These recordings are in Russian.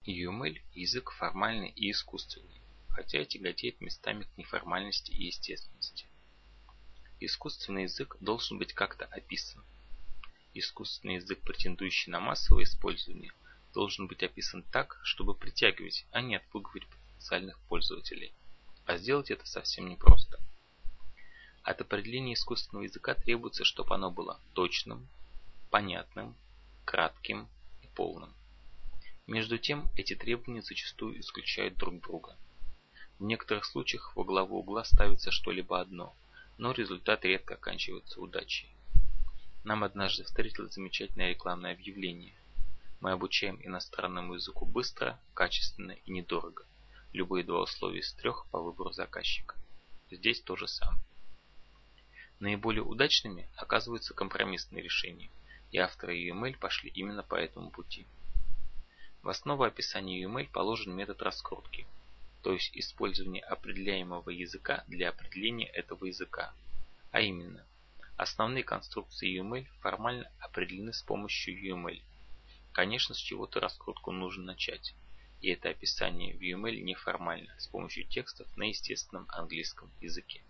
UML – язык формальный и искусственный, хотя и тяготеет местами к неформальности и естественности. Искусственный язык должен быть как-то описан. Искусственный язык, претендующий на массовое использование, должен быть описан так, чтобы притягивать, а не отпугивать потенциальных пользователей. А сделать это совсем непросто. От определения искусственного языка требуется, чтобы оно было точным, понятным, кратким и полным. Между тем, эти требования зачастую исключают друг друга. В некоторых случаях во главу угла ставится что-либо одно, но результат редко оканчивается удачей. Нам однажды встретилось замечательное рекламное объявление. Мы обучаем иностранному языку быстро, качественно и недорого. Любые два условия из 3 по выбору заказчика. Здесь то же самое. Наиболее удачными оказываются компромиссные решения, и авторы UML пошли именно по этому пути. В основу описания UML положен метод раскрутки, то есть использование определяемого языка для определения этого языка. А именно, основные конструкции UML формально определены с помощью UML. Конечно, с чего-то раскрутку нужно начать, и это описание в UML неформально, с помощью текстов на естественном английском языке.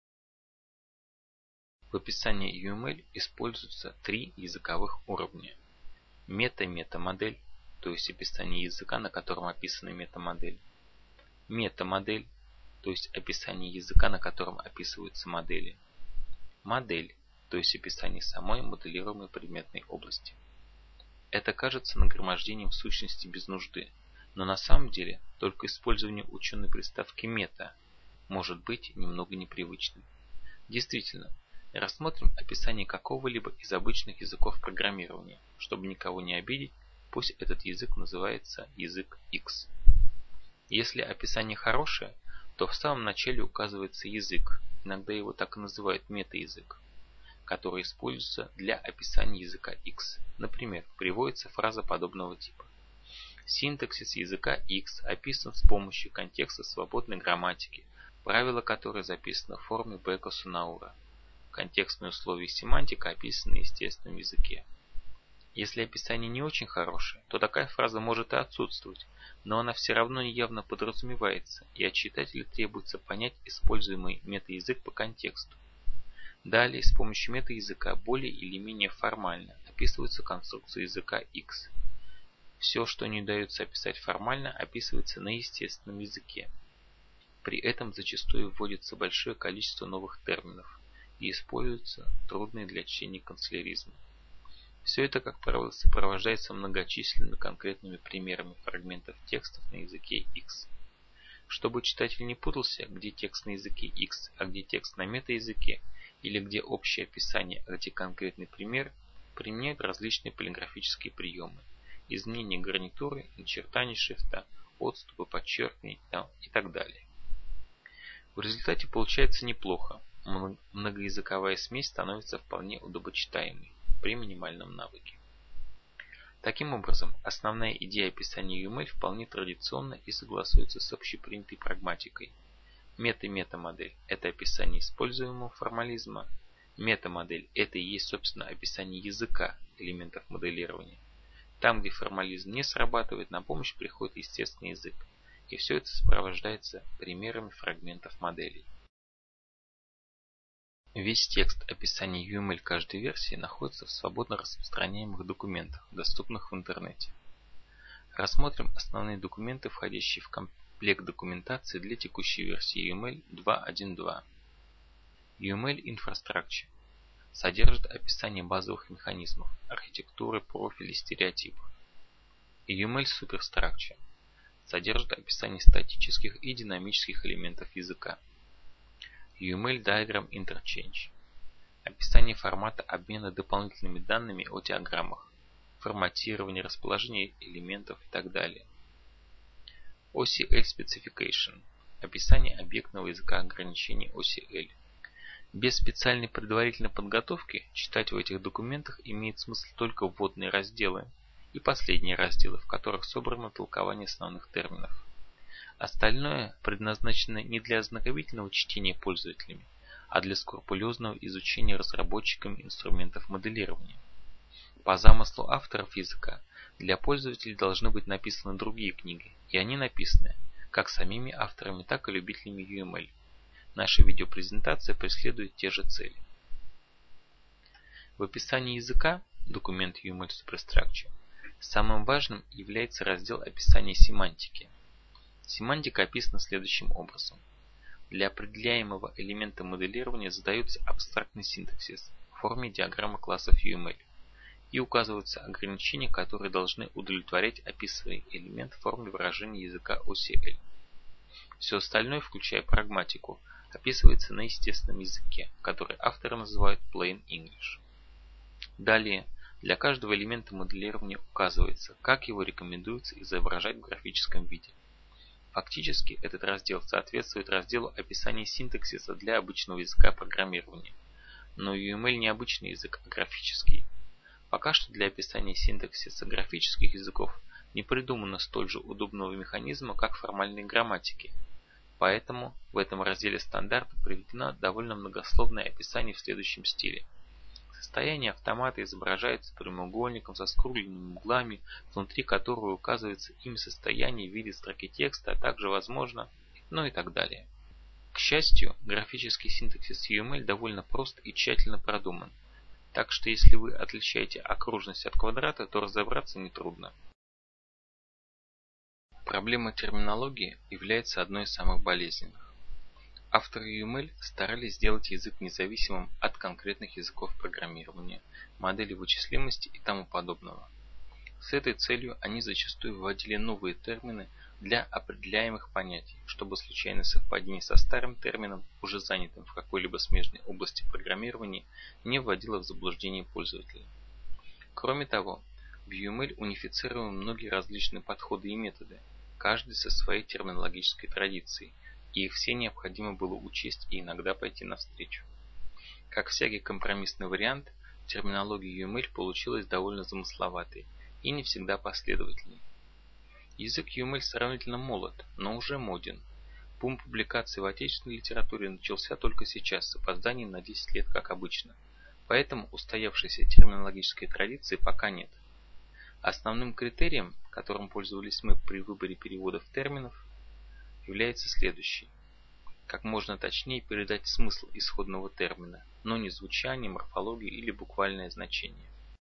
В описании UML используются 3 языковых уровня. Мета-метамодель, то есть описание языка, на котором описана метамодель. Метамодель, то есть описание языка, на котором описываются модели. Модель, то есть описание самой моделируемой предметной области. Это кажется нагромождением в сущности без нужды, но на самом деле только использование ученой приставки мета может быть немного непривычным. Действительно, рассмотрим описание какого-либо из обычных языков программирования. Чтобы никого не обидеть, пусть этот язык называется язык X. Если описание хорошее, то в самом начале указывается язык, иногда его так и называют метаязык, который используется для описания языка X. Например, приводится фраза подобного типа. Синтаксис языка X описан с помощью контекста свободной грамматики, правила которой записаны в форме Бека-Сунаура. Контекстные условия и семантика описаны на естественном языке. Если описание не очень хорошее, то такая фраза может и отсутствовать, но она все равно явно подразумевается, и от читателя требуется понять используемый метаязык по контексту. Далее, с помощью метаязыка более или менее формально описываются конструкции языка X. Все, что не удается описать формально, описывается на естественном языке. При этом зачастую вводится большое количество новых терминов и используются трудные для чтения канцеляризмы. Все это, как правило, сопровождается многочисленными конкретными примерами фрагментов текстов на языке X. Чтобы читатель не путался, где текст на языке X, а где текст на метаязыке, или где общее описание, а где конкретный пример, применяют различные полиграфические приемы. Изменение гарнитуры, начертание шрифта, отступы, подчеркивания и так далее. В результате получается неплохо. Многоязыковая смесь становится вполне удобочитаемой при минимальном навыке. Таким образом, основная идея описания UML вполне традиционна и согласуется с общепринятой прагматикой. Мета-метамодель – это описание используемого формализма. Метамодель – это и есть, собственно, описание языка, элементов моделирования. Там, где формализм не срабатывает, на помощь приходит естественный язык. И все это сопровождается примерами фрагментов моделей. Весь текст описания UML каждой версии находится в свободно распространяемых документах, доступных в интернете. Рассмотрим основные документы, входящие в комплект документации для текущей версии UML 2.1.2. UML Infrastructure содержит описание базовых механизмов, архитектуры, профилей, стереотипов. UML Superstructure содержит описание статических и динамических элементов языка. UML Diagram Interchange – описание формата обмена дополнительными данными о диаграммах, форматирование, расположение элементов и так далее. OCL Specification – описание объектного языка ограничений OCL. Без специальной предварительной подготовки читать в этих документах имеет смысл только вводные разделы и последние разделы, в которых собрано толкование основных терминов. Остальное предназначено не для ознакомительного чтения пользователями, а для скрупулезного изучения разработчиками инструментов моделирования. По замыслу авторов языка, Для пользователей должны быть написаны другие книги, и они написаны как самими авторами, так и любителями UML. Наша видеопрезентация преследует те же цели. В описании языка документ UML Superstructure самым важным является раздел описания семантики. Семантика описана следующим образом. Для определяемого элемента моделирования задается абстрактный синтаксис в форме диаграммы классов UML и указываются ограничения, которые должны удовлетворять описываемый элемент в форме выражения языка OCL. Все остальное, включая прагматику, описывается на естественном языке, который авторы называют Plain English. Далее, для каждого элемента моделирования указывается, как его рекомендуется изображать в графическом виде. Фактически, этот раздел соответствует разделу описания синтаксиса для обычного языка программирования. Но UML не обычный язык, а графический. Пока что для описания синтаксиса графических языков не придумано столь же удобного механизма, как формальные грамматики. Поэтому в этом разделе стандарта приведено довольно многословное описание в следующем стиле. Состояние автомата изображается прямоугольником со скругленными углами, внутри которого указывается имя состояния в виде строки текста, а также возможно, и так далее. К счастью, графический синтаксис UML довольно прост и тщательно продуман, так что если вы отличаете окружность от квадрата, то разобраться нетрудно. Проблема терминологии является одной из самых болезненных. Авторы UML старались сделать язык независимым от конкретных языков программирования, моделей вычислимости и тому подобного. С этой целью они зачастую вводили новые термины для определяемых понятий, чтобы случайное совпадение со старым термином, уже занятым в какой-либо смежной области программирования, не вводило в заблуждение пользователя. Кроме того, в UML унифицированы многие различные подходы и методы, каждый со своей терминологической традицией, и их все необходимо было учесть и иногда пойти навстречу. Как всякий компромиссный вариант, терминология UML получилась довольно замысловатой и не всегда последовательной. Язык UML сравнительно молод, но уже моден. Бум публикаций в отечественной литературе начался только сейчас, с опозданием на 10 лет, как обычно. Поэтому устоявшейся терминологической традиции пока нет. Основным критерием, которым пользовались мы при выборе переводов терминов, является следующий. Как можно точнее передать смысл исходного термина, но не звучание, морфологию или буквальное значение.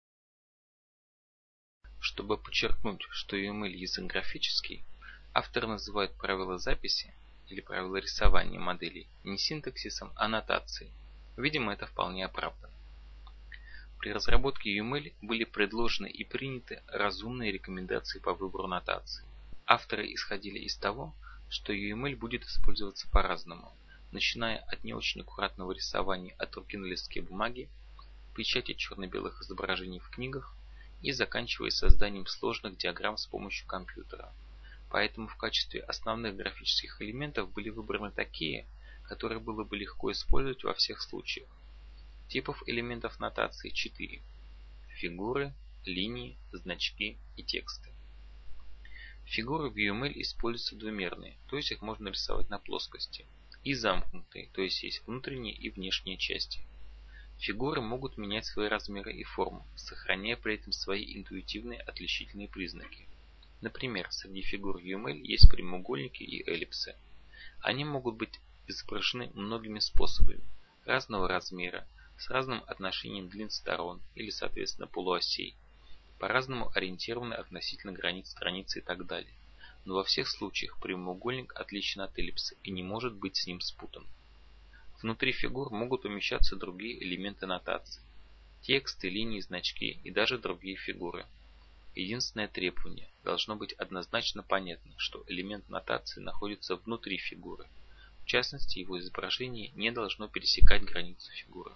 Чтобы подчеркнуть, что UML язык графический, автор называет правила записи или правила рисования моделей не синтаксисом, а нотацией. Видимо, это вполне оправдано. При разработке UML были предложены и приняты разумные рекомендации по выбору нотации. Авторы исходили из того, что UML будет использоваться по-разному, начиная от не очень аккуратного рисования от руки на листке бумаги, печати черно-белых изображений в книгах и заканчивая созданием сложных диаграмм с помощью компьютера. Поэтому в качестве основных графических элементов были выбраны такие, которые было бы легко использовать во всех случаях. Типов элементов нотации 4. Фигуры, линии, значки и тексты. Фигуры в UML используются двумерные, то есть их можно рисовать на плоскости, и замкнутые, то есть есть внутренние и внешние части. Фигуры могут менять свои размеры и форму, сохраняя при этом свои интуитивные отличительные признаки. Например, среди фигур UML есть прямоугольники и эллипсы. Они могут быть изображены многими способами, разного размера, с разным отношением длин сторон или, соответственно, полуосей, по-разному ориентированы относительно границ страницы и так далее. Но во всех случаях прямоугольник отличен от эллипса и не может быть с ним спутан. Внутри фигур могут помещаться другие элементы нотации. Тексты, линии, значки и даже другие фигуры. Единственное требование – должно быть однозначно понятно, что элемент нотации находится внутри фигуры. В частности, его изображение не должно пересекать границу фигуры.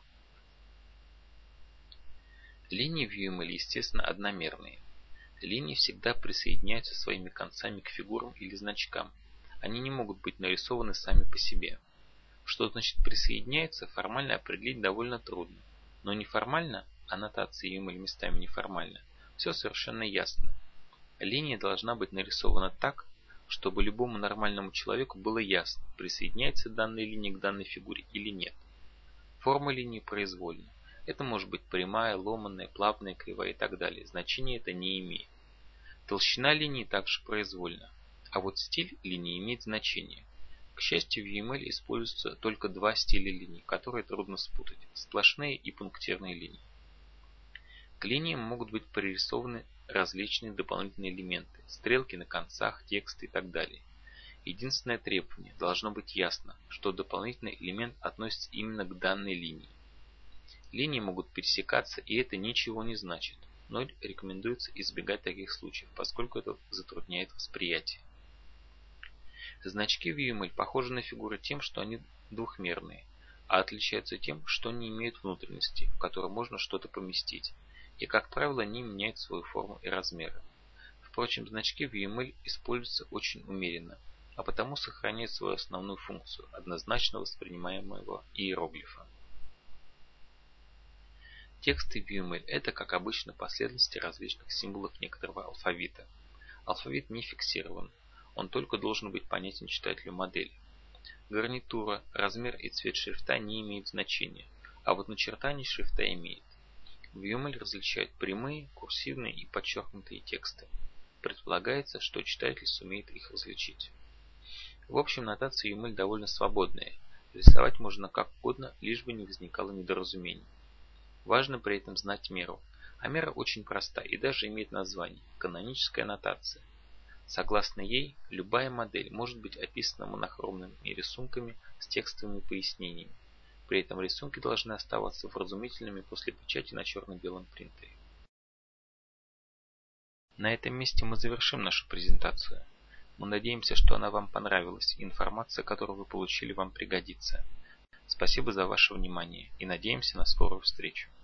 Линии в UML, естественно, одномерные. Линии всегда присоединяются своими концами к фигурам или значкам. Они не могут быть нарисованы сами по себе. Что значит присоединяются, формально определить довольно трудно. Но неформально, а нотация UML местами неформально, все совершенно ясно. Линия должна быть нарисована так, чтобы любому нормальному человеку было ясно, присоединяется данная линия к данной фигуре или нет. Форма линии произвольна. Это может быть прямая, ломаная, плавная, кривая и так далее. Значения это не имеет. Толщина линии также произвольна, а вот стиль линии имеет значение. К счастью, в UML используются только два стиля линий, которые трудно спутать – сплошные и пунктирные линии. К линиям могут быть пририсованы различные дополнительные элементы – стрелки на концах, тексты и так далее. Единственное требование – должно быть ясно, что дополнительный элемент относится именно к данной линии. Линии могут пересекаться, и это ничего не значит, но рекомендуется избегать таких случаев, поскольку это затрудняет восприятие. Значки в UML похожи на фигуры тем, что они двухмерные, а отличаются тем, что не имеют внутренности, в которую можно что-то поместить, и, как правило, они меняют свою форму и размеры. Впрочем, значки в UML используются очень умеренно, а потому сохраняют свою основную функцию однозначно воспринимаемого иероглифа. Тексты в UML – это, как обычно, последовательности различных символов некоторого алфавита. Алфавит не фиксирован, он только должен быть понятен читателю модели. Гарнитура, размер и цвет шрифта не имеют значения, а вот начертание шрифта имеет. В UML различают прямые, курсивные и подчеркнутые тексты. Предполагается, что читатель сумеет их различить. В общем, нотация UML довольно свободная. Рисовать можно как угодно, лишь бы не возникало недоразумений. Важно при этом знать меру. А мера очень проста и даже имеет название – каноническая нотация. Согласно ей, любая модель может быть описана монохромными рисунками с текстовыми пояснениями. При этом рисунки должны оставаться вразумительными после печати на черно-белом принтере. На этом месте мы завершим нашу презентацию. Мы надеемся, что она вам понравилась и информация, которую вы получили, вам пригодится. Спасибо за ваше внимание и надеемся на скорую встречу.